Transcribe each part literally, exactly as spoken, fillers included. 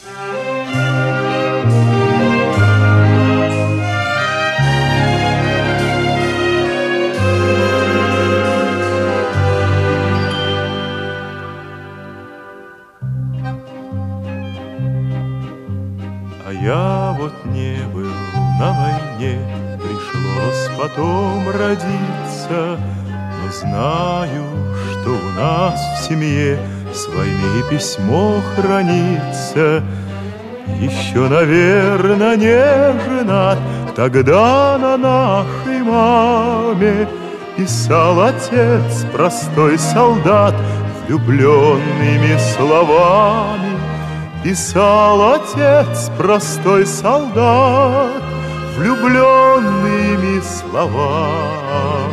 А я вот не был на войне, пришлось потом родиться, но знаю, что у нас в семье с войны письмо хранится. Еще, наверное, не женат, тогда на нашей маме писал отец, простой солдат, влюбленными словами. Писал отец, простой солдат, влюбленными словами.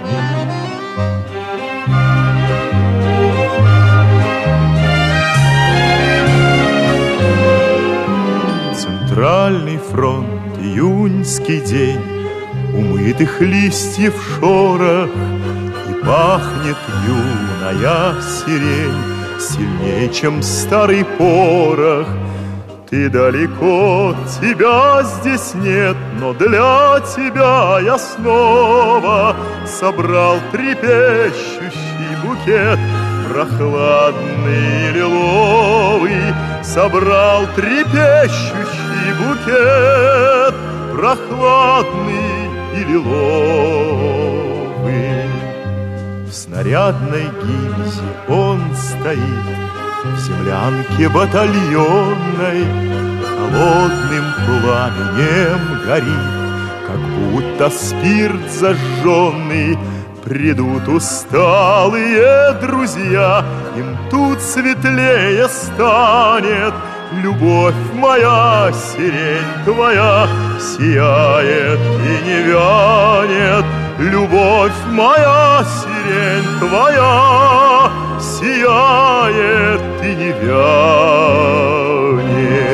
Центральный фронт, июньский день, умытых листьев шорох, и пахнет юная сирень сильнее, чем старый порох. Ты далеко, тебя здесь нет, но для тебя я снова собрал трепещущий букет, прохладный и лиловый. Собрал трепещущий букет, прохладный и лиловый. В снарядной гильзе он стоит, в землянке батальонной, холодным пламенем горит, как будто спирт зажженный. Придут усталые друзья, им тут светлее станет. Любовь моя, сирень твоя, сияет и не вянет. Любовь моя, сирень твоя, сияет и не вянет.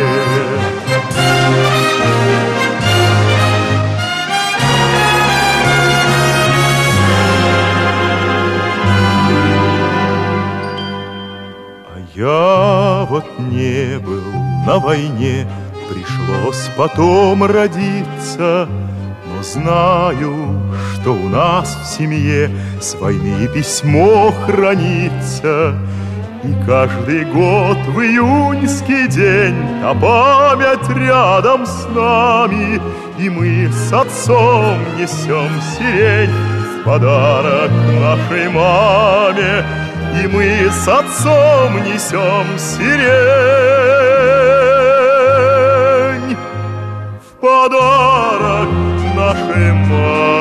Я вот не был на войне, пришлось потом родиться, но знаю, что у нас в семье с войны письмо хранится. И каждый год в июньский день та память рядом с нами, и мы с отцом несем сирень в подарок нашей маме. И мы с отцом несем сирень в подарок нашей маме.